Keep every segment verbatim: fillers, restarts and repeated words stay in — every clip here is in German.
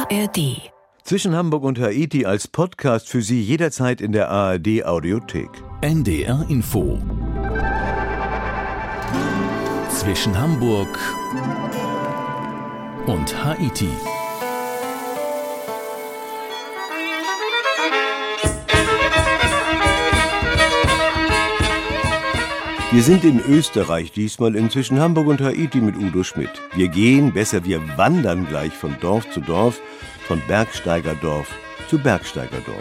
A R D. Zwischen Hamburg und Haiti als Podcast für Sie jederzeit in der A R D Audiothek. N D R Info. Zwischen Hamburg und Haiti. Wir sind in Österreich, diesmal in Zwischen Hamburg und Haiti mit Udo Schmidt. Wir gehen, besser wir wandern gleich von Dorf zu Dorf, von Bergsteigerdorf zu Bergsteigerdorf.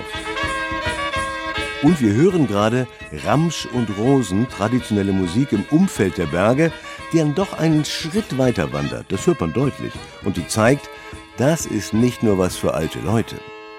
Und wir hören gerade Ramsch und Rosen, traditionelle Musik im Umfeld der Berge, die dann doch einen Schritt weiter wandert. Das hört man deutlich. Und die zeigt, das ist nicht nur was für alte Leute.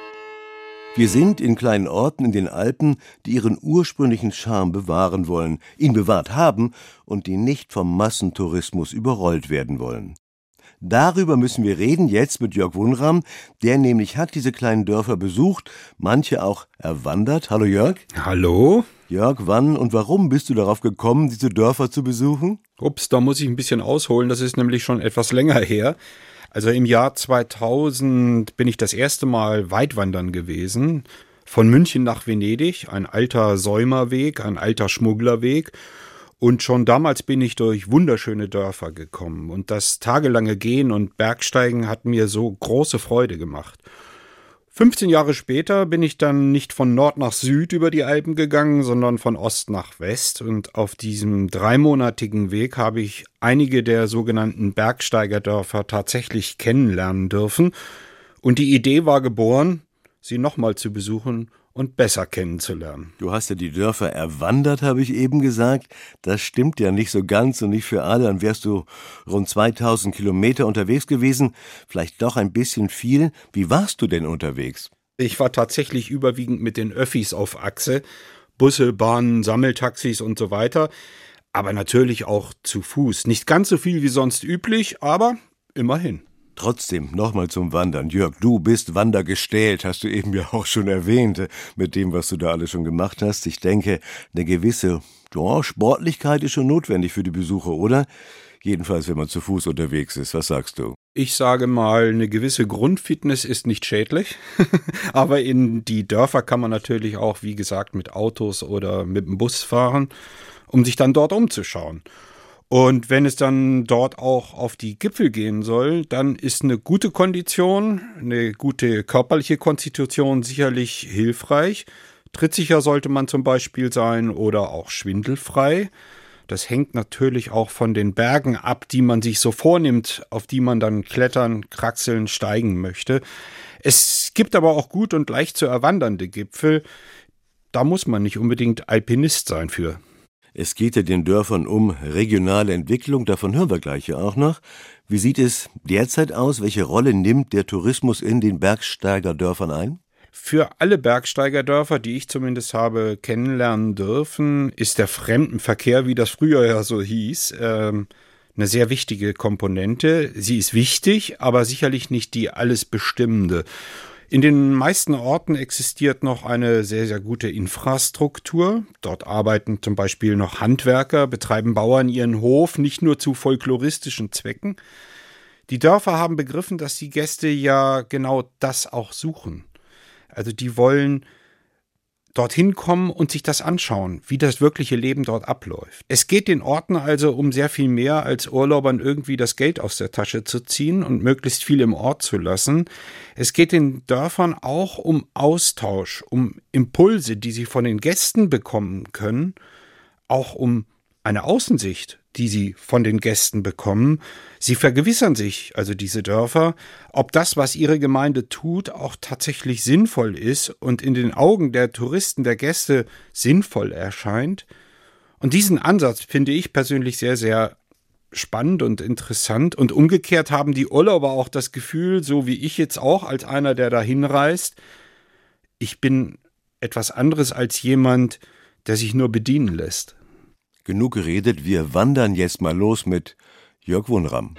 Wir sind in kleinen Orten in den Alpen, die ihren ursprünglichen Charme bewahren wollen, ihn bewahrt haben und die nicht vom Massentourismus überrollt werden wollen. Darüber müssen wir reden jetzt mit Jörg Wunram, der nämlich hat diese kleinen Dörfer besucht, manche auch erwandert. Hallo Jörg. Hallo. Jörg, wann und warum bist du darauf gekommen, diese Dörfer zu besuchen? Ups, da muss ich ein bisschen ausholen, das ist nämlich schon etwas länger her. Also im Jahr zweitausend bin ich das erste Mal weitwandern gewesen, von München nach Venedig, ein alter Säumerweg, ein alter Schmugglerweg. Und schon damals bin ich durch wunderschöne Dörfer gekommen. Und das tagelange Gehen und Bergsteigen hat mir so große Freude gemacht. fünfzehn Jahre später bin ich dann nicht von Nord nach Süd über die Alpen gegangen, sondern von Ost nach West. Und auf diesem dreimonatigen Weg habe ich einige der sogenannten Bergsteigerdörfer tatsächlich kennenlernen dürfen. Und die Idee war geboren, sie nochmal zu besuchen und besser kennenzulernen. Du hast ja die Dörfer erwandert, habe ich eben gesagt. Das stimmt ja nicht so ganz und nicht für alle. Dann wärst du rund zweitausend Kilometer unterwegs gewesen. Vielleicht doch ein bisschen viel. Wie warst du denn unterwegs? Ich war tatsächlich überwiegend mit den Öffis auf Achse. Busse, Bahnen, Sammeltaxis und so weiter. Aber natürlich auch zu Fuß. Nicht ganz so viel wie sonst üblich, aber immerhin. Trotzdem, nochmal zum Wandern. Jörg, du bist wandergestählt, hast du eben ja auch schon erwähnt, mit dem, was du da alles schon gemacht hast. Ich denke, eine gewisse ja, Sportlichkeit ist schon notwendig für die Besucher, oder? Jedenfalls, wenn man zu Fuß unterwegs ist. Was sagst du? Ich sage mal, eine gewisse Grundfitness ist nicht schädlich. Aber in die Dörfer kann man natürlich auch, wie gesagt, mit Autos oder mit dem Bus fahren, um sich dann dort umzuschauen. Und wenn es dann dort auch auf die Gipfel gehen soll, dann ist eine gute Kondition, eine gute körperliche Konstitution sicherlich hilfreich. Trittsicher sollte man zum Beispiel sein oder auch schwindelfrei. Das hängt natürlich auch von den Bergen ab, die man sich so vornimmt, auf die man dann klettern, kraxeln, steigen möchte. Es gibt aber auch gut und leicht zu erwandernde Gipfel. Da muss man nicht unbedingt Alpinist sein für. Es geht ja den Dörfern um regionale Entwicklung, davon hören wir gleich ja auch noch. Wie sieht es derzeit aus? Welche Rolle nimmt der Tourismus in den Bergsteigerdörfern ein? Für alle Bergsteigerdörfer, die ich zumindest habe kennenlernen dürfen, ist der Fremdenverkehr, wie das früher ja so hieß, ähm, eine sehr wichtige Komponente. Sie ist wichtig, aber sicherlich nicht die alles bestimmende. In den meisten Orten existiert noch eine sehr, sehr gute Infrastruktur. Dort arbeiten zum Beispiel noch Handwerker, betreiben Bauern ihren Hof, nicht nur zu folkloristischen Zwecken. Die Dörfer haben begriffen, dass die Gäste ja genau das auch suchen. Also die wollen dorthin kommen und sich das anschauen, wie das wirkliche Leben dort abläuft. Es geht den Orten also um sehr viel mehr, als Urlaubern irgendwie das Geld aus der Tasche zu ziehen und möglichst viel im Ort zu lassen. Es geht den Dörfern auch um Austausch, um Impulse, die sie von den Gästen bekommen können, auch um eine Außensicht, die sie von den Gästen bekommen. Sie vergewissern sich, also diese Dörfer, ob das, was ihre Gemeinde tut, auch tatsächlich sinnvoll ist und in den Augen der Touristen, der Gäste sinnvoll erscheint. Und diesen Ansatz finde ich persönlich sehr, sehr spannend und interessant. Und umgekehrt haben die Urlauber auch das Gefühl, so wie ich jetzt auch als einer, der da hinreist, ich bin etwas anderes als jemand, der sich nur bedienen lässt. Genug geredet, wir wandern jetzt mal los mit Jörg Wunram.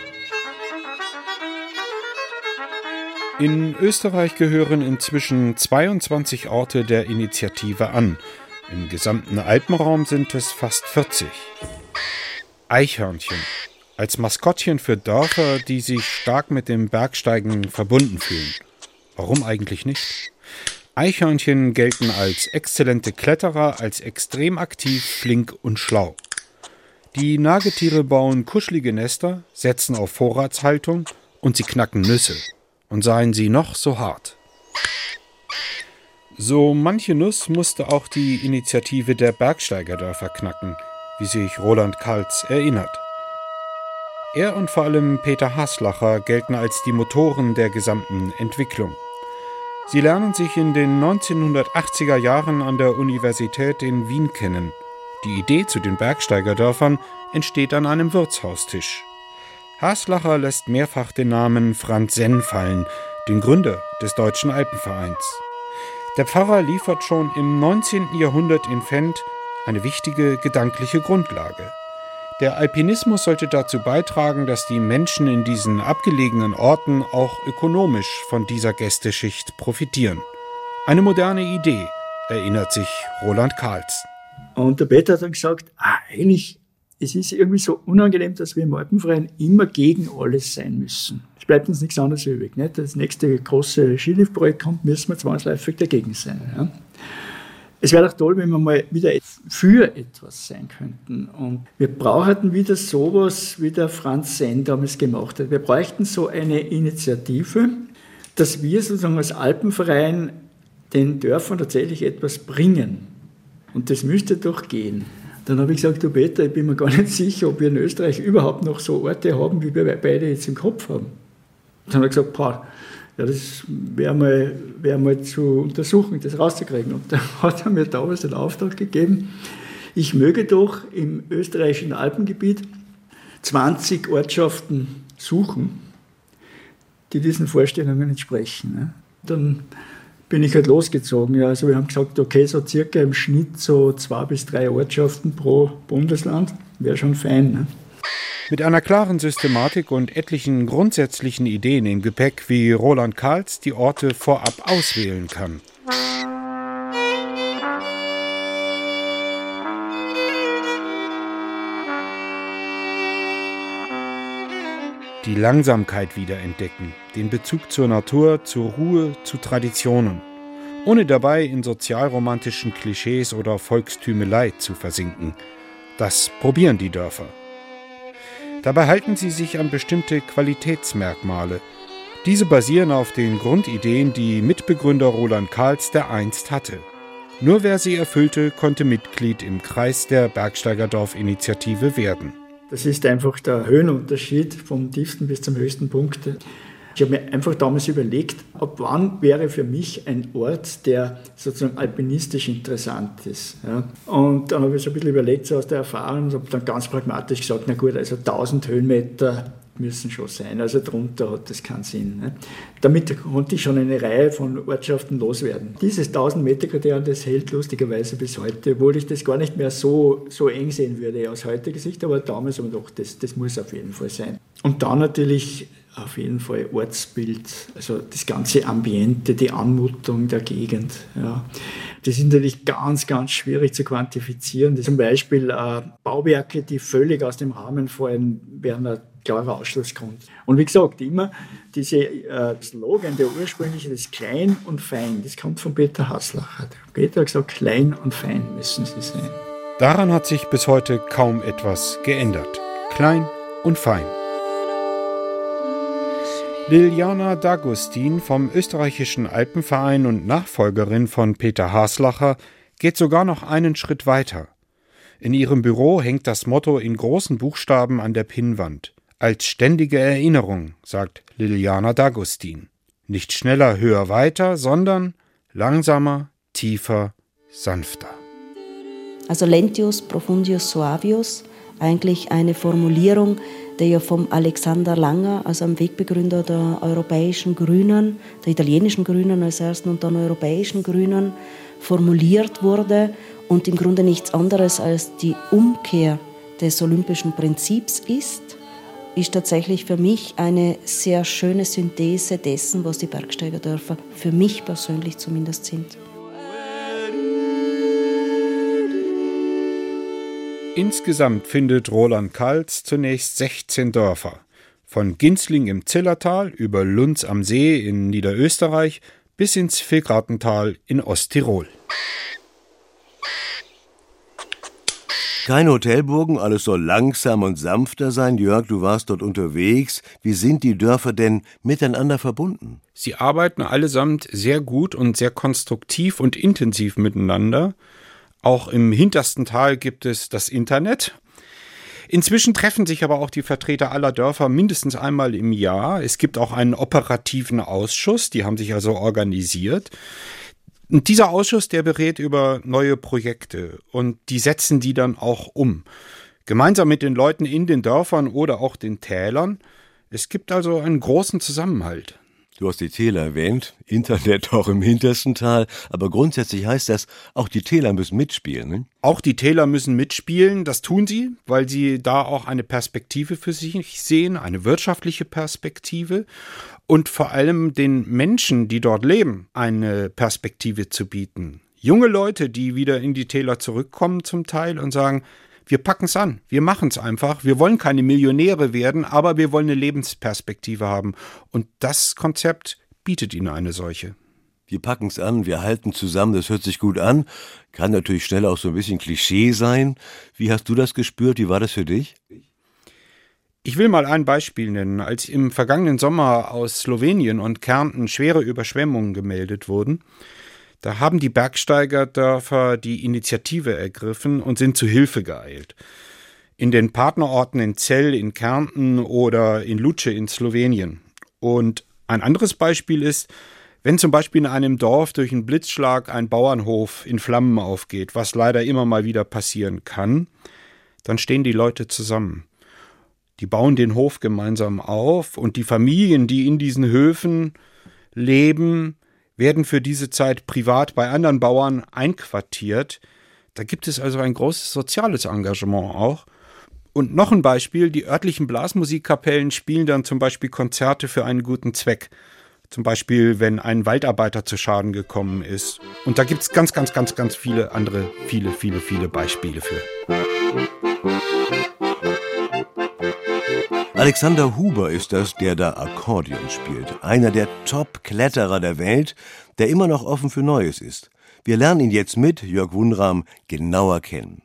In Österreich gehören inzwischen zweiundzwanzig Orte der Initiative an. Im gesamten Alpenraum sind es fast vierzig. Eichhörnchen, als Maskottchen für Dörfer, die sich stark mit dem Bergsteigen verbunden fühlen. Warum eigentlich nicht? Eichhörnchen gelten als exzellente Kletterer, als extrem aktiv, flink und schlau. Die Nagetiere bauen kuschelige Nester, setzen auf Vorratshaltung und sie knacken Nüsse. Und seien sie noch so hart. So manche Nuss musste auch die Initiative der Bergsteigerdörfer knacken, wie sich Roland Kaltz erinnert. Er und vor allem Peter Haslacher gelten als die Motoren der gesamten Entwicklung. Sie lernen sich in den neunzehnhundertachtziger Jahren an der Universität in Wien kennen. Die Idee zu den Bergsteigerdörfern entsteht an einem Wirtshaustisch. Haslacher lässt mehrfach den Namen Franz Senn fallen, den Gründer des Deutschen Alpenvereins. Der Pfarrer liefert schon im neunzehnten Jahrhundert in Fendt eine wichtige gedankliche Grundlage. Der Alpinismus sollte dazu beitragen, dass die Menschen in diesen abgelegenen Orten auch ökonomisch von dieser Gästeschicht profitieren. Eine moderne Idee, erinnert sich Roland Kaltz. Und der Peter hat dann gesagt, ah, eigentlich, es ist irgendwie so unangenehm, dass wir im Alpenverein immer gegen alles sein müssen. Es bleibt uns nichts anderes übrig. Nicht? Das nächste große Skiliftprojekt kommt, müssen wir zwangsläufig dagegen sein. Ja? Es wäre doch toll, wenn wir mal wieder für etwas sein könnten. Und wir brauchten wieder sowas, wie der Franz Senn damals gemacht hat. Wir bräuchten so eine Initiative, dass wir sozusagen als Alpenverein den Dörfern tatsächlich etwas bringen. Und das müsste doch gehen. Dann habe ich gesagt, du Peter, ich bin mir gar nicht sicher, ob wir in Österreich überhaupt noch so Orte haben, wie wir beide jetzt im Kopf haben. Dann habe ich gesagt, boah, ja, das wäre mal, wär mal zu untersuchen, das rauszukriegen. Und da hat er mir damals den Auftrag gegeben, ich möge doch im österreichischen Alpengebiet zwanzig Ortschaften suchen, die diesen Vorstellungen entsprechen. Dann bin ich halt losgezogen. Ja, also wir haben gesagt, okay, so circa im Schnitt so zwei bis drei Ortschaften pro Bundesland, wäre schon fein. Ne? Mit einer klaren Systematik und etlichen grundsätzlichen Ideen im Gepäck, wie Roland Kaltz die Orte vorab auswählen kann. Die Langsamkeit wiederentdecken, den Bezug zur Natur, zur Ruhe, zu Traditionen, ohne dabei in sozialromantischen Klischees oder Volkstümelei zu versinken. Das probieren die Dörfer. Dabei halten sie sich an bestimmte Qualitätsmerkmale. Diese basieren auf den Grundideen, die Mitbegründer Roland Kaltz dereinst hatte. Nur wer sie erfüllte, konnte Mitglied im Kreis der Bergsteigerdorf-Initiative werden. Das ist einfach der Höhenunterschied vom tiefsten bis zum höchsten Punkt. Ich habe mir einfach damals überlegt, ab wann wäre für mich ein Ort, der sozusagen alpinistisch interessant ist. Ja. Und dann habe ich so ein bisschen überlegt, so aus der Erfahrung, und habe dann ganz pragmatisch gesagt, na gut, also tausend Höhenmeter müssen schon sein, also drunter hat das keinen Sinn. Ne. Damit konnte ich schon eine Reihe von Ortschaften loswerden. Dieses tausend Meter Kriterium, das hält lustigerweise bis heute, obwohl ich das gar nicht mehr so, so eng sehen würde aus heutiger Sicht, aber damals habe ich gedacht, das, das muss auf jeden Fall sein. Und dann natürlich auf jeden Fall Ortsbild, also das ganze Ambiente, die Anmutung der Gegend. Ja. Das ist natürlich ganz, ganz schwierig zu quantifizieren. Das zum Beispiel äh, Bauwerke, die völlig aus dem Rahmen fallen, wären ein klarer Ausschlussgrund. Und wie gesagt, immer dieser äh, Slogan, der ursprüngliche, das Klein und Fein, das kommt von Peter Haslacher. Peter hat gesagt, klein und fein müssen sie sein. Daran hat sich bis heute kaum etwas geändert. Klein und fein. Liliana D'Agustin vom österreichischen Alpenverein und Nachfolgerin von Peter Haslacher geht sogar noch einen Schritt weiter. In ihrem Büro hängt das Motto in großen Buchstaben an der Pinnwand. Als ständige Erinnerung, sagt Liliana D'Agustin. Nicht schneller, höher, weiter, sondern langsamer, tiefer, sanfter. Also Lentius, Profundius, Suavius, eigentlich eine Formulierung, der ja vom Alexander Langer, also einem Wegbegründer der europäischen Grünen, der italienischen Grünen als ersten und dann europäischen Grünen, formuliert wurde und im Grunde nichts anderes als die Umkehr des olympischen Prinzips ist, ist tatsächlich für mich eine sehr schöne Synthese dessen, was die Bergsteigerdörfer für mich persönlich zumindest sind. Insgesamt findet Roland Kaltz zunächst sechzehn Dörfer. Von Ginzling im Zillertal über Lunz am See in Niederösterreich bis ins Vilgratental in Osttirol. Keine Hotelburgen, alles soll langsam und sanfter sein. Jörg, du warst dort unterwegs. Wie sind die Dörfer denn miteinander verbunden? Sie arbeiten allesamt sehr gut und sehr konstruktiv und intensiv miteinander. Auch im hintersten Tal gibt es das Internet. Inzwischen treffen sich aber auch die Vertreter aller Dörfer mindestens einmal im Jahr. Es gibt auch einen operativen Ausschuss, die haben sich also organisiert. Und dieser Ausschuss, der berät über neue Projekte und die setzen die dann auch um. Gemeinsam mit den Leuten in den Dörfern oder auch den Tälern. Es gibt also einen großen Zusammenhalt. Du hast die Täler erwähnt, Internet auch im hintersten Tal, aber grundsätzlich heißt das, auch die Täler müssen mitspielen, ne? Auch die Täler müssen mitspielen, das tun sie, weil sie da auch eine Perspektive für sich sehen, eine wirtschaftliche Perspektive und vor allem den Menschen, die dort leben, eine Perspektive zu bieten. Junge Leute, die wieder in die Täler zurückkommen zum Teil und sagen, wir packen es an, wir machen es einfach, wir wollen keine Millionäre werden, aber wir wollen eine Lebensperspektive haben. Und das Konzept bietet ihnen eine solche. Wir packen es an, wir halten zusammen, das hört sich gut an. Kann natürlich schnell auch so ein bisschen Klischee sein. Wie hast du das gespürt? Wie war das für dich? Ich will mal ein Beispiel nennen. Als im vergangenen Sommer aus Slowenien und Kärnten schwere Überschwemmungen gemeldet wurden, da haben die Bergsteigerdörfer die Initiative ergriffen und sind zu Hilfe geeilt. In den Partnerorten in Zell in Kärnten oder in Luce in Slowenien. Und ein anderes Beispiel ist, wenn zum Beispiel in einem Dorf durch einen Blitzschlag ein Bauernhof in Flammen aufgeht, was leider immer mal wieder passieren kann, dann stehen die Leute zusammen. Die bauen den Hof gemeinsam auf und die Familien, die in diesen Höfen leben, werden für diese Zeit privat bei anderen Bauern einquartiert. Da gibt es also ein großes soziales Engagement auch. Und noch ein Beispiel, die örtlichen Blasmusikkapellen spielen dann zum Beispiel Konzerte für einen guten Zweck. Zum Beispiel, wenn ein Waldarbeiter zu Schaden gekommen ist. Und da gibt es ganz, ganz, ganz, ganz viele andere, viele, viele, viele Beispiele für. Alexander Huber ist das, der da Akkordeon spielt. Einer der Top-Kletterer der Welt, der immer noch offen für Neues ist. Wir lernen ihn jetzt mit Jörg Wunram genauer kennen.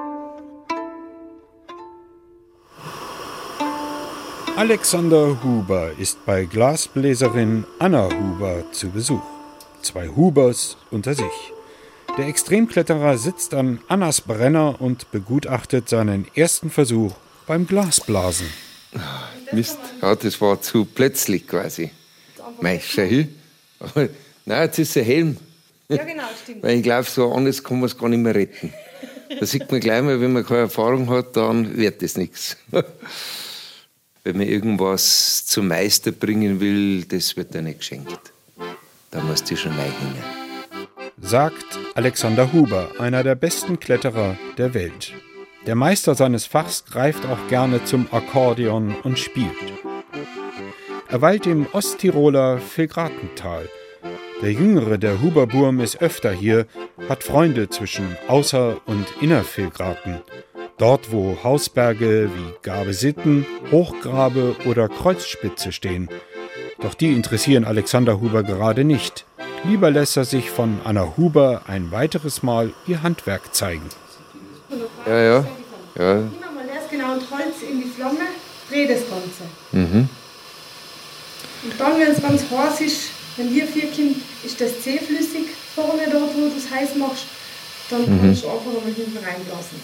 Alexander Huber ist bei Glasbläserin Anna Huber zu Besuch. Zwei Hubers unter sich. Der Extremkletterer sitzt an Annas Brenner und begutachtet seinen ersten Versuch beim Glasblasen. Mist, ja, das war zu plötzlich quasi. Mei, schau hin. Aber, nein, jetzt ist der Helm. Ja, genau, stimmt. Weil ich glaube, so anders kann man es gar nicht mehr retten. Da sieht man gleich mal, wenn man keine Erfahrung hat, dann wird das nichts. Wenn man irgendwas zum Meister bringen will, das wird dann nicht geschenkt. Da musst du schon reinhängen. Sagt Alexander Huber, einer der besten Kletterer der Welt. Der Meister seines Fachs greift auch gerne zum Akkordeon und spielt. Er weilt im Osttiroler Vilgratental. Der jüngere der Huberburm ist öfter hier, hat Freunde zwischen Außer- und Innervilgraten. Dort, wo Hausberge wie Gabesitten, Hochgrabe oder Kreuzspitze stehen. Doch die interessieren Alexander Huber gerade nicht. Lieber lässt er sich von Anna Huber ein weiteres Mal ihr Handwerk zeigen. Ja, ja. ja. Immer mal erst genau ein Holz in die Flamme, dreh das Ganze. Mhm. Und dann, wenn es ganz heiß ist, wenn hier vier kommt, ist das zähflüssig vorne dort, wo du es heiß machst, dann mhm. kannst du einfach mal hinten reinblasen.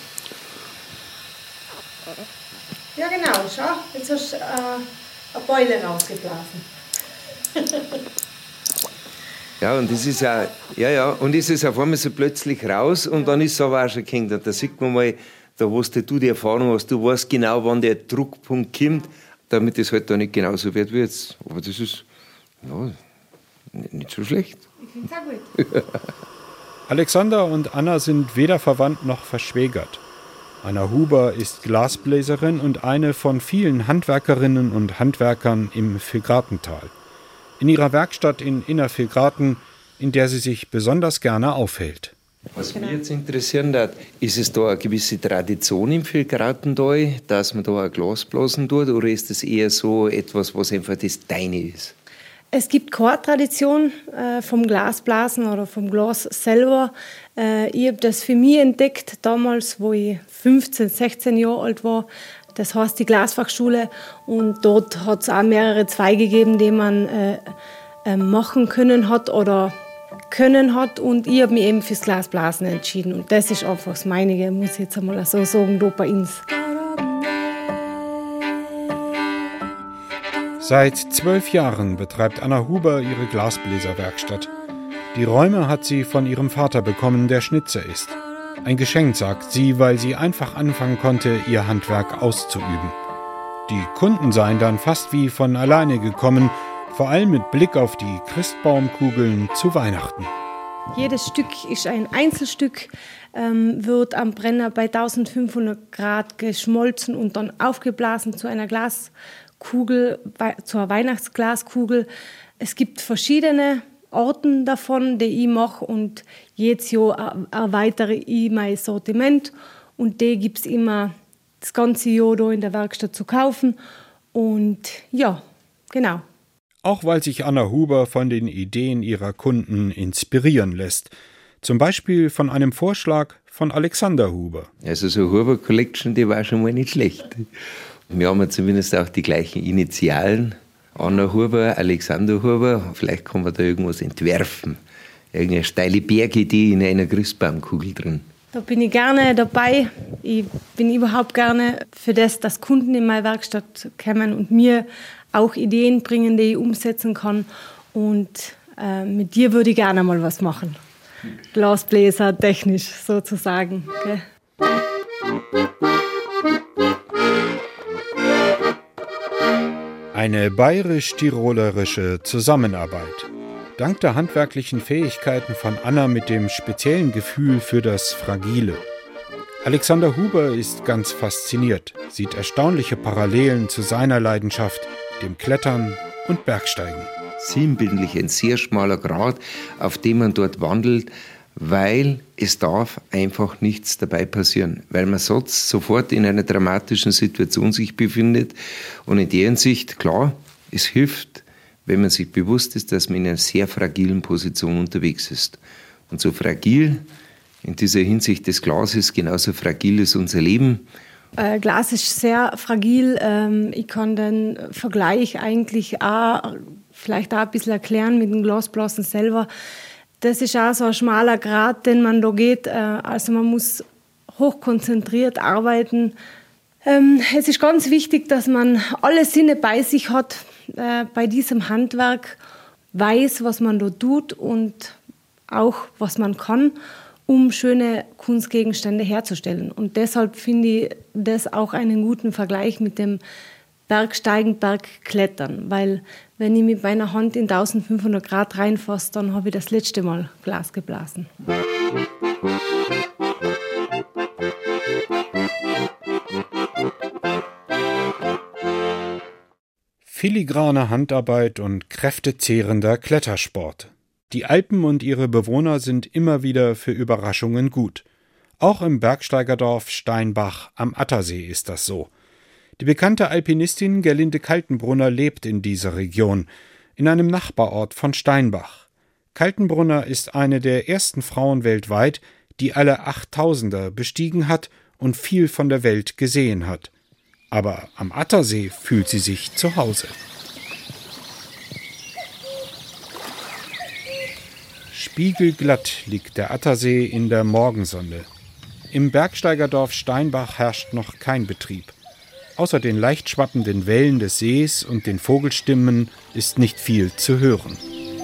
Ja genau, schau, jetzt hast du äh, eine Beule rausgeblasen. Ja, und das ist ja, ja, ja, und ist es auf einmal so plötzlich raus und dann ist es aber auch schon gehängt. Und da sieht man mal, da hast du die Erfahrung hast, du weißt genau, wann der Druckpunkt kommt, damit es halt da nicht genauso wird wie jetzt. Aber das ist, ja, nicht so schlecht. Ich finde es auch gut. Alexander und Anna sind weder verwandt noch verschwägert. Anna Huber ist Glasbläserin und eine von vielen Handwerkerinnen und Handwerkern im Vilgratental. In ihrer Werkstatt in Innervilgraten, in der sie sich besonders gerne aufhält. Was mich jetzt interessieren hat, ist es da eine gewisse Tradition im Villgrautental, dass man da ein Glas blasen tut, oder ist das eher so etwas, was einfach das Deine ist? Es gibt keine Tradition äh, vom Glasblasen oder vom Glas selber. Äh, ich habe das für mich entdeckt, damals, wo ich fünfzehn, sechzehn Jahre alt war. Das heißt die Glasfachschule. Und dort hat es auch mehrere Zweige gegeben, die man äh, äh, machen können hat oder können hat. Und ich habe mich eben fürs Glasblasen entschieden. Und das ist einfach das Meinige, muss ich jetzt einmal so sagen, da bei uns. Seit zwölf Jahren betreibt Anna Huber ihre Glasbläserwerkstatt. Die Räume hat sie von ihrem Vater bekommen, der Schnitzer ist. Ein Geschenk, sagt sie, weil sie einfach anfangen konnte, ihr Handwerk auszuüben. Die Kunden seien dann fast wie von alleine gekommen, vor allem mit Blick auf die Christbaumkugeln zu Weihnachten. Jedes Stück ist ein Einzelstück, ähm, wird am Brenner bei eintausendfünfhundert Grad geschmolzen und dann aufgeblasen zu einer Glaskugel, zur Weihnachtsglaskugel. Es gibt verschiedene Arten davon, die ich mache, und jedes Jahr erweitere ich mein Sortiment, und die gibt es immer das ganze Jahr da in der Werkstatt zu kaufen. Und ja, genau. Auch weil sich Anna Huber von den Ideen ihrer Kunden inspirieren lässt. Zum Beispiel von einem Vorschlag von Alexander Huber. Also so eine Huber Collection, die war schon mal nicht schlecht. Wir haben ja zumindest auch die gleichen Initialen. Anna Huber, Alexander Huber. Vielleicht kann man da irgendwas entwerfen. Irgendeine steile Bergidee in einer Christbaumkugel drin. Da bin ich gerne dabei. Ich bin überhaupt gerne für das, dass Kunden in meine Werkstatt kommen und mir auch Ideen bringen, die ich umsetzen kann. Und äh, mit dir würde ich gerne mal was machen. Glasbläser, technisch sozusagen. Okay. Eine bayerisch-tirolerische Zusammenarbeit. Dank der handwerklichen Fähigkeiten von Anna mit dem speziellen Gefühl für das Fragile. Alexander Huber ist ganz fasziniert, sieht erstaunliche Parallelen zu seiner Leidenschaft, dem Klettern und Bergsteigen. Sinnbildlich ein sehr schmaler Grat, auf dem man dort wandelt, weil es darf einfach nichts dabei passieren, weil man sonst sofort in einer dramatischen Situation sich befindet. Und in der Hinsicht, klar, es hilft, wenn man sich bewusst ist, dass man in einer sehr fragilen Position unterwegs ist. Und so fragil in dieser Hinsicht des Glases, genauso fragil ist unser Leben. Äh, Glas ist sehr fragil. Ähm, ich kann den Vergleich eigentlich auch vielleicht auch ein bisschen erklären mit dem Glasblasen selber. Das ist auch so ein schmaler Grat, den man da geht. Äh, also man muss hochkonzentriert arbeiten. Ähm, es ist ganz wichtig, dass man alle Sinne bei sich hat äh, bei diesem Handwerk, weiß, was man da tut und auch, was man kann, um schöne Kunstgegenstände herzustellen. Und deshalb finde ich das auch einen guten Vergleich mit dem Bergsteigen, Bergklettern. Weil wenn ich mit meiner Hand in eintausendfünfhundert Grad reinfasse, dann habe ich das letzte Mal Glas geblasen. Filigrane Handarbeit und kräftezehrender Klettersport. Die Alpen und ihre Bewohner sind immer wieder für Überraschungen gut. Auch im Bergsteigerdorf Steinbach am Attersee ist das so. Die bekannte Alpinistin Gerlinde Kaltenbrunner lebt in dieser Region, in einem Nachbarort von Steinbach. Kaltenbrunner ist eine der ersten Frauen weltweit, die alle Achttausender bestiegen hat und viel von der Welt gesehen hat. Aber am Attersee fühlt sie sich zu Hause. Spiegelglatt liegt der Attersee in der Morgensonne. Im Bergsteigerdorf Steinbach herrscht noch kein Betrieb. Außer den leicht schwappenden Wellen des Sees und den Vogelstimmen ist nicht viel zu hören.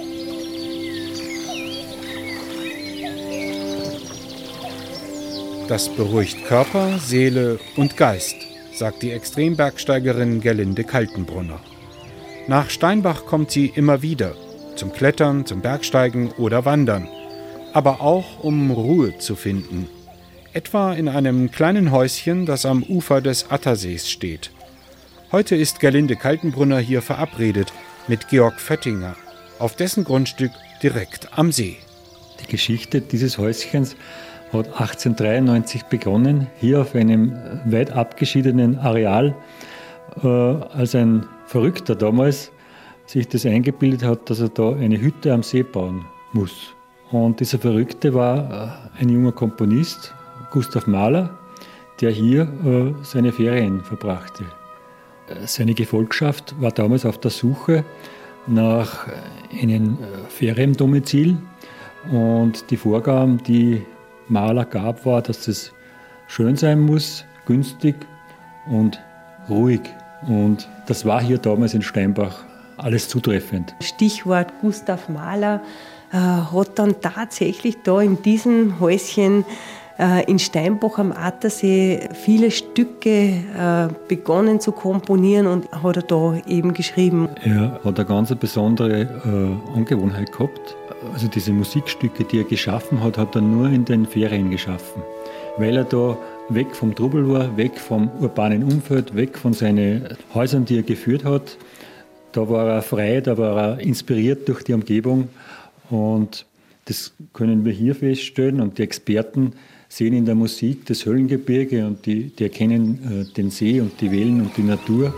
Das beruhigt Körper, Seele und Geist, sagt die Extrembergsteigerin Gerlinde Kaltenbrunner. Nach Steinbach kommt sie immer wieder, zum Klettern, zum Bergsteigen oder Wandern, aber auch um Ruhe zu finden. Etwa in einem kleinen Häuschen, das am Ufer des Attersees steht. Heute ist Gerlinde Kaltenbrunner hier verabredet mit Georg Föttinger, auf dessen Grundstück direkt am See. Die Geschichte dieses Häuschens hat achtzehnhundertdreiundneunzig begonnen, hier auf einem weit abgeschiedenen Areal, äh, als ein Verrückter damals sich das eingebildet hat, dass er da eine Hütte am See bauen muss. Und dieser Verrückte war äh, ein junger Komponist, Gustav Mahler, der hier äh, seine Ferien verbrachte. Seine Gefolgschaft war damals auf der Suche nach einem Feriendomizil und die Vorgaben, die Mahler gab, war, dass es schön sein muss, günstig und ruhig. Und das war hier damals in Steinbach alles zutreffend. Stichwort Gustav Mahler äh, hat dann tatsächlich da in diesem Häuschen in Steinbach am Attersee viele Stücke äh, begonnen zu komponieren und hat er da eben geschrieben. Er hat eine ganz besondere äh, Angewohnheit gehabt. Also diese Musikstücke, die er geschaffen hat, hat er nur in den Ferien geschaffen. Weil er da weg vom Trubel war, weg vom urbanen Umfeld, weg von seinen Häusern, die er geführt hat. Da war er frei, da war er inspiriert durch die Umgebung. Und das können wir hier feststellen. Und die Experten sehen in der Musik das Höllengebirge und die, die erkennen äh, den See und die Wellen und die Natur.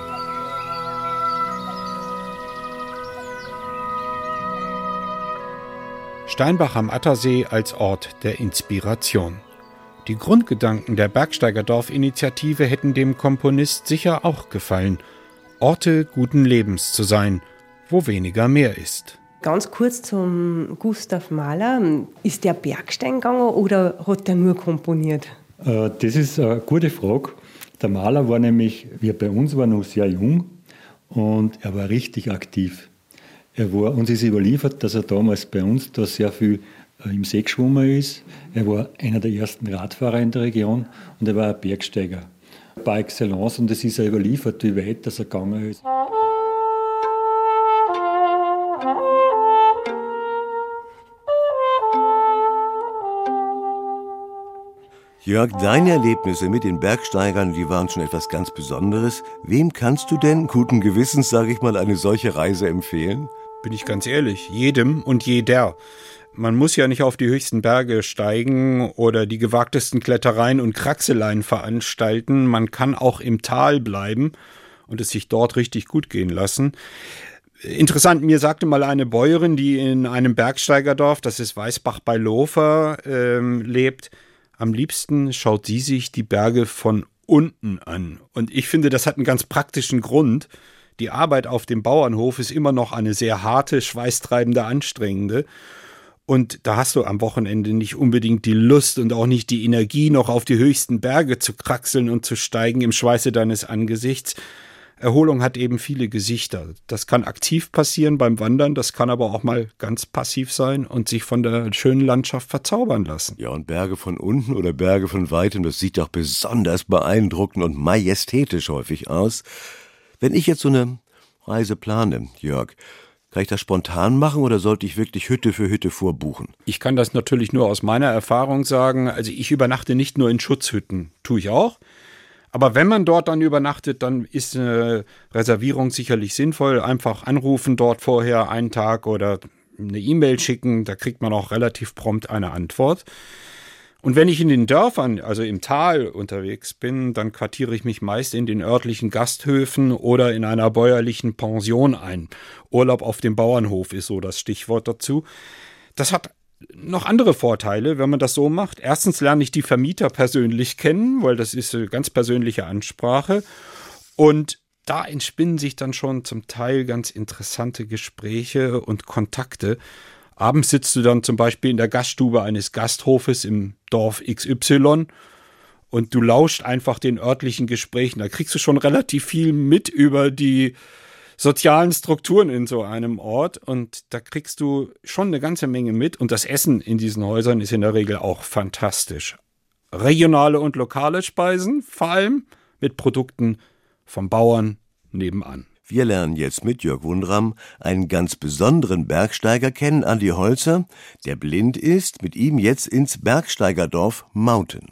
Steinbach am Attersee als Ort der Inspiration. Die Grundgedanken der Bergsteigerdorf-Initiative hätten dem Komponist sicher auch gefallen. Orte guten Lebens zu sein, wo weniger mehr ist. Ganz kurz zum Gustav Mahler. Ist der Bergsteigen gegangen oder hat er nur komponiert? Das ist eine gute Frage. Der Mahler war nämlich, wie er bei uns war, noch sehr jung und er war richtig aktiv. Er war, uns ist überliefert, dass er damals bei uns da sehr viel im See geschwommen ist. Er war einer der ersten Radfahrer in der Region und er war ein Bergsteiger par excellence und es ist ja überliefert, wie weit das er gegangen ist. Jörg, deine Erlebnisse mit den Bergsteigern, die waren schon etwas ganz Besonderes. Wem kannst du denn, guten Gewissens, sage ich mal, eine solche Reise empfehlen? Bin ich ganz ehrlich, jedem und jeder. Man muss ja nicht auf die höchsten Berge steigen oder die gewagtesten Klettereien und Kraxeleien veranstalten. Man kann auch im Tal bleiben und es sich dort richtig gut gehen lassen. Interessant, mir sagte mal eine Bäuerin, die in einem Bergsteigerdorf, das ist Weißbach bei Lofer, ähm, lebt, am liebsten schaut sie sich die Berge von unten an. Und ich finde, das hat einen ganz praktischen Grund. Die Arbeit auf dem Bauernhof ist immer noch eine sehr harte, schweißtreibende, anstrengende. Und da hast du am Wochenende nicht unbedingt die Lust und auch nicht die Energie, noch auf die höchsten Berge zu kraxeln und zu steigen im Schweiße deines Angesichts. Erholung hat eben viele Gesichter. Das kann aktiv passieren beim Wandern, das kann aber auch mal ganz passiv sein und sich von der schönen Landschaft verzaubern lassen. Ja, und Berge von unten oder Berge von weitem, das sieht doch besonders beeindruckend und majestätisch häufig aus. Wenn ich jetzt so eine Reise plane, Jörg, kann ich das spontan machen oder sollte ich wirklich Hütte für Hütte vorbuchen? Ich kann das natürlich nur aus meiner Erfahrung sagen. Also ich übernachte nicht nur in Schutzhütten, tue ich auch. Aber wenn man dort dann übernachtet, dann ist eine Reservierung sicherlich sinnvoll. Einfach anrufen dort vorher einen Tag oder eine E-Mail schicken, da kriegt man auch relativ prompt eine Antwort. Und wenn ich in den Dörfern, also im Tal unterwegs bin, dann quartiere ich mich meist in den örtlichen Gasthöfen oder in einer bäuerlichen Pension ein. Urlaub auf dem Bauernhof ist so das Stichwort dazu. Das hat noch andere Vorteile, wenn man das so macht. Erstens lerne ich die Vermieter persönlich kennen, weil das ist eine ganz persönliche Ansprache. Und da entspinnen sich dann schon zum Teil ganz interessante Gespräche und Kontakte. Abends sitzt du dann zum Beispiel in der Gaststube eines Gasthofes im Dorf X Y und du lauscht einfach den örtlichen Gesprächen. Da kriegst du schon relativ viel mit über die sozialen Strukturen in so einem Ort und da kriegst du schon eine ganze Menge mit und das Essen in diesen Häusern ist in der Regel auch fantastisch. Regionale und lokale Speisen, vor allem mit Produkten vom Bauern nebenan. Wir lernen jetzt mit Jörg Wundram einen ganz besonderen Bergsteiger kennen, Andi Holzer, der blind ist, mit ihm jetzt ins Bergsteigerdorf Mauten.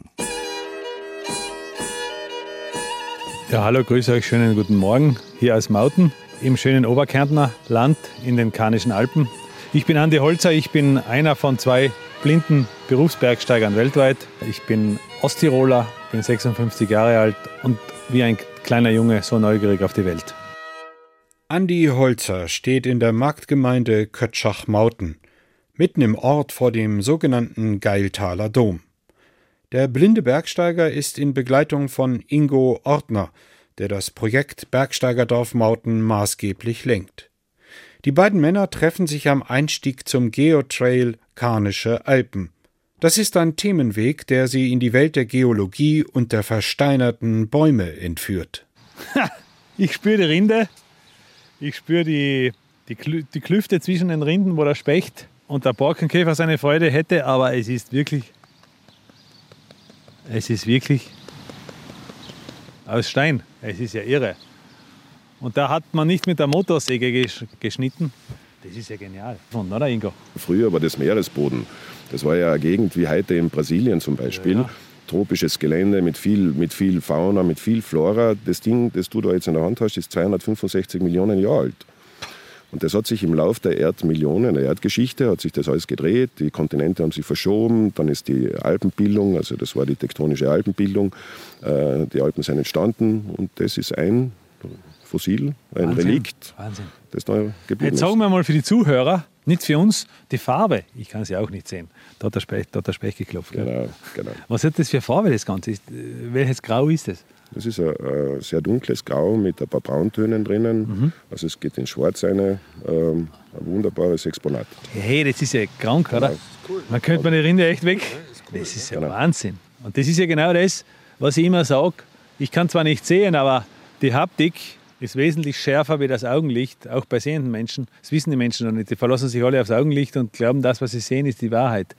Ja, hallo, grüße euch, schönen guten Morgen hier aus Mauten im schönen Oberkärntner Land in den Karnischen Alpen. Ich bin Andi Holzer, ich bin einer von zwei blinden Berufsbergsteigern weltweit. Ich bin Osttiroler, bin sechsundfünfzig Jahre alt und wie ein kleiner Junge so neugierig auf die Welt. Andi Holzer steht in der Marktgemeinde Kötschach-Mauten, mitten im Ort vor dem sogenannten Geiltaler Dom. Der blinde Bergsteiger ist in Begleitung von Ingo Ortner, der das Projekt Bergsteigerdorf Mauten maßgeblich lenkt. Die beiden Männer treffen sich am Einstieg zum Geotrail Karnische Alpen. Das ist ein Themenweg, der sie in die Welt der Geologie und der versteinerten Bäume entführt. Ich spüre die Rinde, ich spüre die, die, Klü- die Klüfte zwischen den Rinden, wo der Specht und der Borkenkäfer seine Freude hätte, aber es ist wirklich, es ist wirklich aus Stein. Es ist ja irre. Und da hat man nicht mit der Motorsäge gesch- geschnitten. Das ist ja genial. Und, oder Ingo? Früher war das Meeresboden. Das war ja eine Gegend wie heute in Brasilien zum Beispiel. Ja, ja. Tropisches Gelände mit viel, mit viel Fauna, mit viel Flora. Das Ding, das du da jetzt in der Hand hast, ist zweihundertfünfundsechzig Millionen Jahre alt. Und das hat sich im Laufe der Erdmillionen, der Erdgeschichte, hat sich das alles gedreht. Die Kontinente haben sich verschoben. Dann ist die Alpenbildung, also das war die tektonische Alpenbildung. Äh, die Alpen sind entstanden und das ist ein Fossil, ein Wahnsinn. Relikt, Wahnsinn. das da geblieben Jetzt sagen wir mal für die Zuhörer, nicht für uns, die Farbe. Ich kann sie auch nicht sehen. Da hat der Specht, da hat der Specht geklopft. Genau, genau. Was hat das für Farbe, das Ganze? Ist, welches Grau ist das? Das ist ein, ein sehr dunkles Grau mit ein paar Brauntönen drinnen. Mhm. Also es geht in Schwarz rein. Ähm, ein wunderbares Exponat. Hey, das ist ja krank, oder? Genau. Cool. Man könnte meine Rinde echt weg. Das ist ja genau. Wahnsinn. Und das ist ja genau das, was ich immer sage. Ich kann zwar nicht sehen, aber die Haptik ist wesentlich schärfer wie das Augenlicht, auch bei sehenden Menschen. Das wissen die Menschen noch nicht. Die verlassen sich alle aufs Augenlicht und glauben, das, was sie sehen, ist die Wahrheit.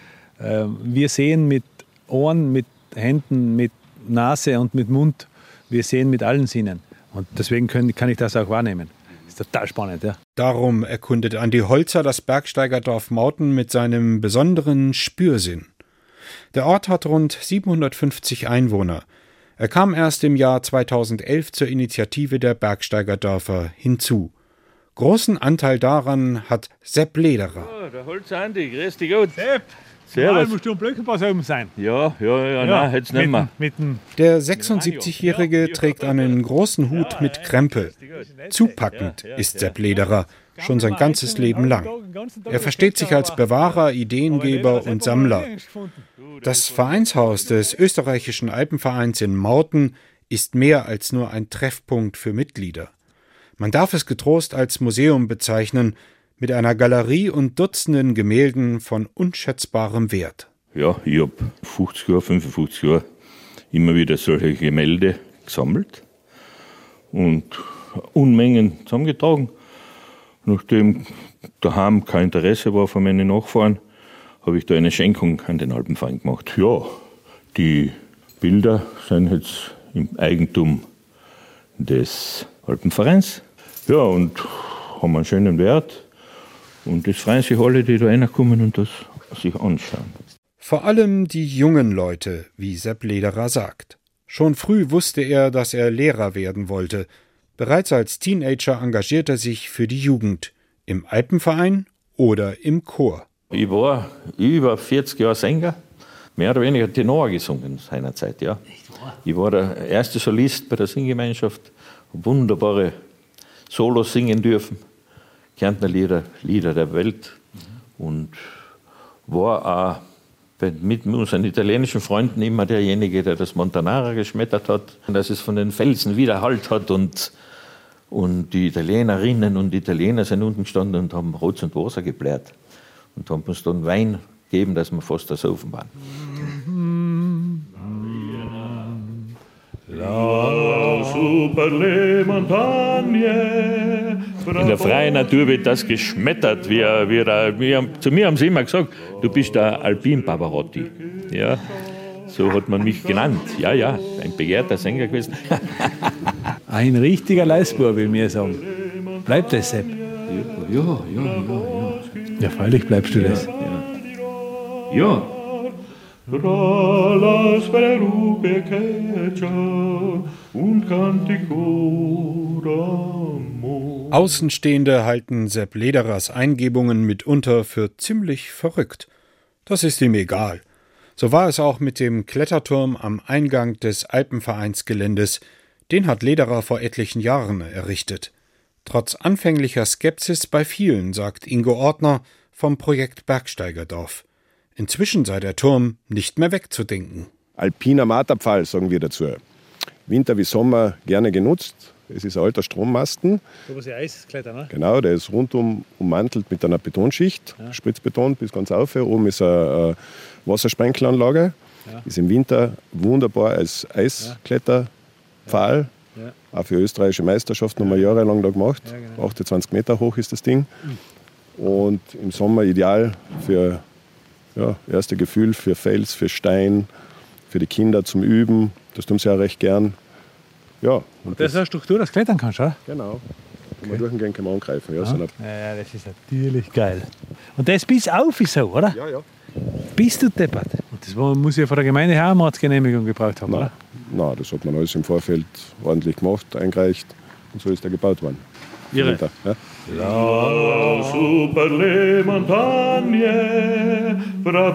Wir sehen mit Ohren, mit Händen, mit Nase und mit Mund. Wir sehen mit allen Sinnen. Und deswegen können, kann ich das auch wahrnehmen. Das ist total spannend, ja. Darum erkundet Andi Holzer das Bergsteigerdorf Mauten mit seinem besonderen Spürsinn. Der Ort hat rund siebenhundertfünfzig Einwohner. Er kam erst im Jahr zweitausendelf zur Initiative der Bergsteigerdörfer hinzu. Großen Anteil daran hat Sepp Lederer. Oh, der Holzer Andi, grüß dich gut. Sepp, Servus. musst du am Blöckenpass oben sein. Ja, ja, ja, ja nein, jetzt nicht mehr. Mit, mit der sechsundsiebzigjährige trägt einen großen Hut mit Krempe. Zupackend ist Sepp Lederer, schon sein ganzes Leben lang. Er versteht sich als Bewahrer, Ideengeber und Sammler. Das Vereinshaus des österreichischen Alpenvereins in Mauten ist mehr als nur ein Treffpunkt für Mitglieder. Man darf es getrost als Museum bezeichnen, mit einer Galerie und Dutzenden Gemälden von unschätzbarem Wert. Ja, ich habe fünfzig Jahre, fünfundfünfzig Jahre immer wieder solche Gemälde gesammelt und Unmengen zusammengetragen. Nachdem daheim kein Interesse war von meinen Nachfahren, habe ich da eine Schenkung an den Alpenverein gemacht. Ja, die Bilder sind jetzt im Eigentum des Alpenvereins. Ja, und haben einen schönen Wert. Und das freuen sich alle, die da reinkommen und das sich anschauen. Vor allem die jungen Leute, wie Sepp Lederer sagt. Schon früh wusste er, dass er Lehrer werden wollte. Bereits als Teenager engagierte er sich für die Jugend, im Alpenverein oder im Chor. Ich war über vierzig Jahre Sänger, mehr oder weniger Tenor gesungen seinerzeit. Ja. Ich war der erste Solist bei der Singgemeinschaft, habe wunderbare Solos singen dürfen, Kärntner Lieder, Lieder der Welt und war auch mit unseren italienischen Freunden immer derjenige, der das Montanara geschmettert hat, dass es von den Felsen widerhallt hat und, und die Italienerinnen und Italiener sind unten gestanden und haben Rotz und Wasser gebläht und haben uns dann Wein gegeben, dass wir fast ersoffen waren. In der freien Natur wird das geschmettert. Wir, wir, wir, zu mir haben sie immer gesagt, du bist der Alpin Pavarotti. Ja, so hat man mich genannt. Ja, ja, ein begehrter Sänger gewesen. Ein richtiger Leistbub, will mir sagen. Bleibt das, Sepp? Ja, ja, ja, ja. Ja, freilich bleibst du das. Ja. ja. Ralas per rupe quecha, un cantico d'amor. Außenstehende halten Sepp Lederers Eingebungen mitunter für ziemlich verrückt. Das ist ihm egal. So war es auch mit dem Kletterturm am Eingang des Alpenvereinsgeländes. Den hat Lederer vor etlichen Jahren errichtet. Trotz anfänglicher Skepsis bei vielen, sagt Ingo Ortner vom Projekt Bergsteigerdorf. Inzwischen sei der Turm nicht mehr wegzudenken. Alpiner Marterpfahl, sagen wir dazu. Winter wie Sommer gerne genutzt. Es ist ein alter Strommasten. Da wo sie Eis klettern, ne? Genau, der ist rundum ummantelt mit einer Betonschicht, ja. Spritzbeton bis ganz auf. Oben ist eine Wassersprenkelanlage. Ja. Ist im Winter wunderbar als Eiskletterpfahl. Ja. Ja. Auch für österreichische Meisterschaften haben wir jahrelang da gemacht. Ja, genau. achtundzwanzig Meter hoch ist das Ding. Mhm. Und im Sommer ideal für ja, erste Gefühl, für Fels, für Stein, für die Kinder zum Üben. Das tun sie ja recht gern. Ja, und, und das ist eine Struktur, dass du klettern kannst, oder? Genau. Wenn wir durchgehen, können wir angreifen. Ja, ja. So ja, ja, das ist natürlich geil. Und das bis auf ist so, oder? Ja, ja. Bist du deppert? Und das muss ja von der Gemeinde her eine Genehmigung gebraucht haben, Nein. oder? Nein, das hat man alles im Vorfeld ordentlich gemacht, eingereicht und so ist er gebaut worden. Irre. Ja? La super le montagne, fra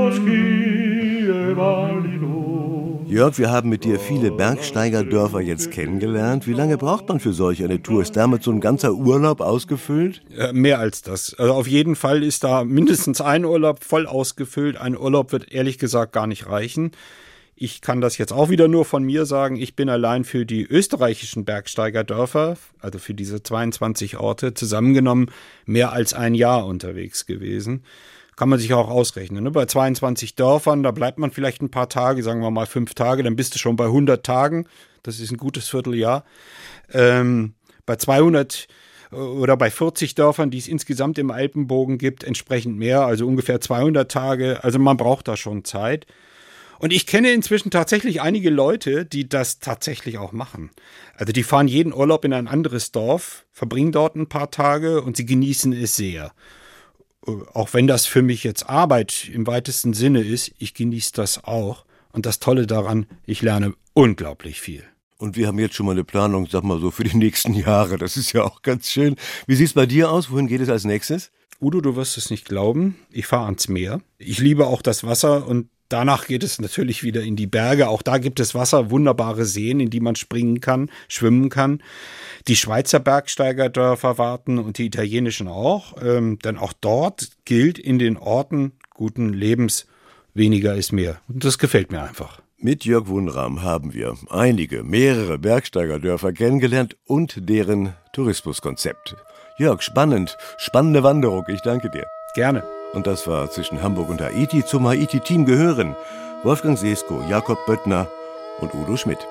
boschi e valli. Jörg, wir haben mit dir viele Bergsteigerdörfer jetzt kennengelernt. Wie lange braucht man für solch eine Tour? Ist damit so ein ganzer Urlaub ausgefüllt? Ja, mehr als das. Also auf jeden Fall ist da mindestens ein Urlaub voll ausgefüllt. Ein Urlaub wird ehrlich gesagt gar nicht reichen. Ich kann das jetzt auch wieder nur von mir sagen. Ich bin allein für die österreichischen Bergsteigerdörfer, also für diese zweiundzwanzig Orte, zusammengenommen mehr als ein Jahr unterwegs gewesen. Kann man sich auch ausrechnen. Ne? Bei zweiundzwanzig Dörfern, da bleibt man vielleicht ein paar Tage, sagen wir mal fünf Tage, dann bist du schon bei hundert Tagen. Das ist ein gutes Vierteljahr. Ähm, bei zweihundert oder bei vierzig Dörfern, die es insgesamt im Alpenbogen gibt, entsprechend mehr, also ungefähr zweihundert Tage. Also man braucht da schon Zeit. Und ich kenne inzwischen tatsächlich einige Leute, die das tatsächlich auch machen. Also die fahren jeden Urlaub in ein anderes Dorf, verbringen dort ein paar Tage und sie genießen es sehr. Auch wenn das für mich jetzt Arbeit im weitesten Sinne ist, ich genieße das auch. Und das Tolle daran, ich lerne unglaublich viel. Und wir haben jetzt schon mal eine Planung, sag mal so, für die nächsten Jahre. Das ist ja auch ganz schön. Wie sieht es bei dir aus? Wohin geht es als nächstes? Udo, du wirst es nicht glauben. Ich fahre ans Meer. Ich liebe auch das Wasser und danach geht es natürlich wieder in die Berge. Auch da gibt es Wasser, wunderbare Seen, in die man springen kann, schwimmen kann. Die Schweizer Bergsteigerdörfer warten und die italienischen auch. Ähm, denn auch dort gilt in den Orten guten Lebens, weniger ist mehr. Und das gefällt mir einfach. Mit Jörg Wunram haben wir einige, mehrere Bergsteigerdörfer kennengelernt und deren Tourismuskonzept. Jörg, spannend, spannende Wanderung. Ich danke dir. Gerne. Und das war zwischen Hamburg und Haiti. Zum Haiti-Team gehören Wolfgang Sesko, Jakob Böttner und Udo Schmidt.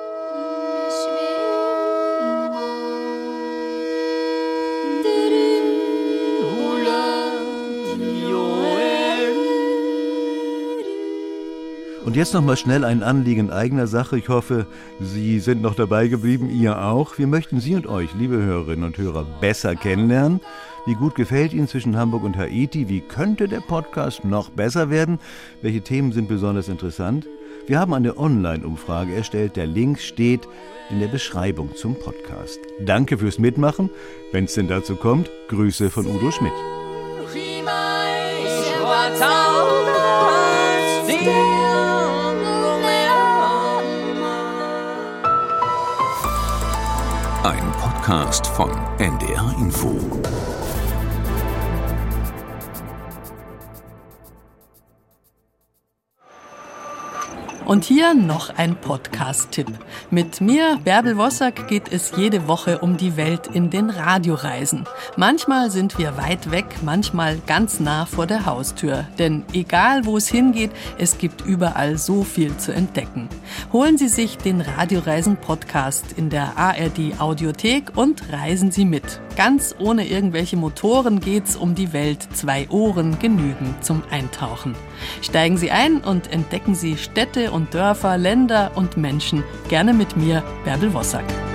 Und jetzt noch mal schnell ein Anliegen eigener Sache. Ich hoffe, Sie sind noch dabei geblieben, ihr auch. Wir möchten Sie und euch, liebe Hörerinnen und Hörer, besser kennenlernen. Wie gut gefällt Ihnen zwischen Hamburg und Haiti? Wie könnte der Podcast noch besser werden? Welche Themen sind besonders interessant? Wir haben eine Online-Umfrage erstellt. Der Link steht in der Beschreibung zum Podcast. Danke fürs Mitmachen. Wenn es denn dazu kommt, Grüße von Udo Schmidt. Ein Podcast von N D R Info. Und hier noch ein Podcast-Tipp. Mit mir, Bärbel Wossack, geht es jede Woche um die Welt in den Radioreisen. Manchmal sind wir weit weg, manchmal ganz nah vor der Haustür. Denn egal, wo es hingeht, es gibt überall so viel zu entdecken. Holen Sie sich den Radioreisen-Podcast in der A R D-Audiothek und reisen Sie mit. Ganz ohne irgendwelche Motoren geht's um die Welt. Zwei Ohren genügen zum Eintauchen. Steigen Sie ein und entdecken Sie Städte und Dörfer, Länder und Menschen. Gerne mit mir, Bärbel Wossack.